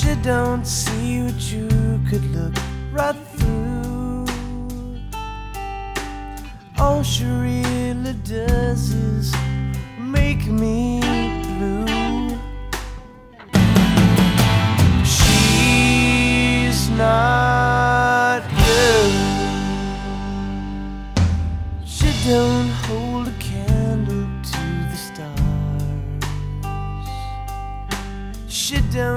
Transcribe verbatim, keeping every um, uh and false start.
She don't see what you could look right through. All she really does is make me blue. She's not good. She don't hold a candle to the stars. She don't